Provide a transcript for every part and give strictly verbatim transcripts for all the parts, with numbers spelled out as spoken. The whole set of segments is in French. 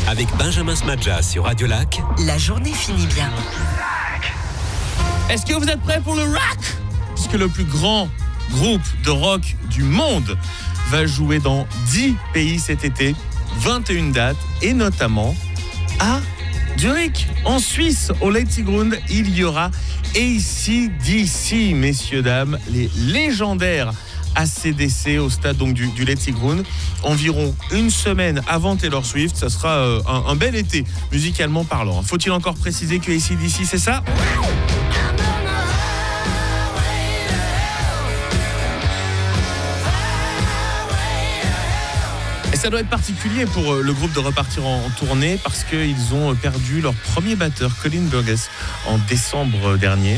Avec Benjamin Smadja sur Radio Lac. La journée finit bien. Est-ce que vous êtes prêts pour le rock ? Puisque le plus grand groupe de rock du monde va jouer dans dix pays cet été, vingt et une dates, et notamment à Zurich, en Suisse, au Letzigrund, il y aura A C D C, messieurs, dames, les légendaires A C D C au stade donc du, du Letzigrund. Environ une semaine avant Taylor Swift, ça sera euh, un, un bel été, musicalement parlant. Faut-il encore préciser que A C D C, c'est ça ? Et ça doit être particulier pour le groupe de repartir en tournée parce qu'ils ont perdu leur premier batteur, Colin Burgess, en décembre dernier.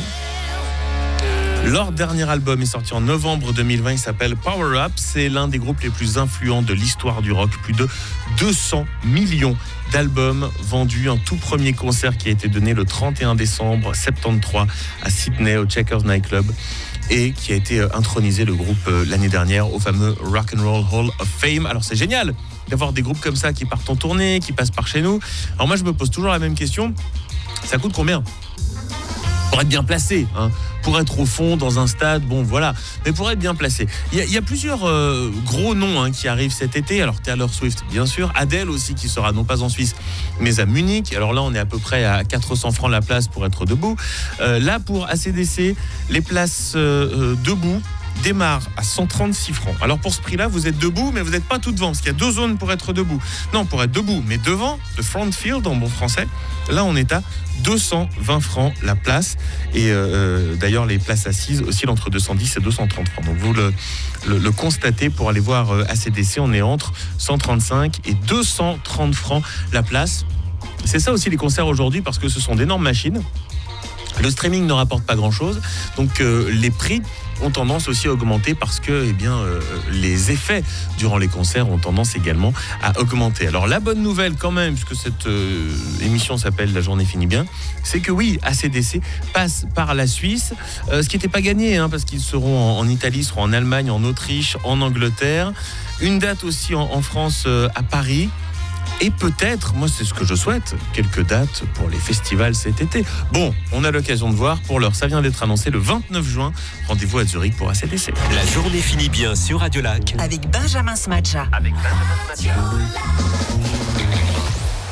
Leur dernier album est sorti en novembre deux mille vingt, il s'appelle Power Up. C'est l'un des groupes les plus influents de l'histoire du rock. Plus de deux cents millions d'albums vendus. Un tout premier concert qui a été donné le trente et un décembre soixante-treize à Sydney, au Checkers Night Club, et qui a été intronisé, le groupe, l'année dernière au fameux Rock and Roll Hall of Fame. Alors c'est génial d'avoir des groupes comme ça qui partent en tournée, qui passent par chez nous. Alors moi je me pose toujours la même question, ça coûte combien ? Pour être bien placé, hein, pour être au fond dans un stade, bon voilà, mais pour être bien placé. Il y a, il y a plusieurs euh, gros noms hein, qui arrivent cet été. Alors Taylor Swift, bien sûr, Adele aussi qui sera non pas en Suisse, mais à Munich. Alors là, on est à peu près à quatre cents francs la place pour être debout. Euh, là, pour A C D C, les places euh, debout démarre à cent trente-six francs. Alors pour ce prix-là, vous êtes debout, mais vous n'êtes pas tout devant, parce qu'il y a deux zones pour être debout. Non, pour être debout, mais devant, le front field en bon français, là on est à deux cent vingt francs la place. Et euh, d'ailleurs, les places assises oscillent entre deux cent dix et deux cent trente francs. Donc vous le, le, le constatez, pour aller voir euh, A C D C, on est entre cent trente-cinq et deux cent trente francs la place. C'est ça aussi les concerts aujourd'hui, parce que ce sont d'énormes machines. Le streaming ne rapporte pas grand-chose, donc euh, les prix ont tendance aussi à augmenter parce que eh bien, euh, les effets durant les concerts ont tendance également à augmenter. Alors la bonne nouvelle quand même, puisque cette euh, émission s'appelle La journée finit bien, c'est que oui, A C D C passe par la Suisse, euh, ce qui n'était pas gagné, hein, parce qu'ils seront en, en Italie, seront en Allemagne, en Autriche, en Angleterre. Une date aussi en, en France, euh, à Paris. Et peut-être, moi c'est ce que je souhaite, quelques dates pour les festivals cet été. Bon, on a l'occasion de voir. Pour l'heure, ça vient d'être annoncé le vingt-neuf juin. Rendez-vous à Zurich pour A C D C. La journée finit bien sur Radio Lac. Avec Benjamin Smadja. Avec Benjamin Smadja.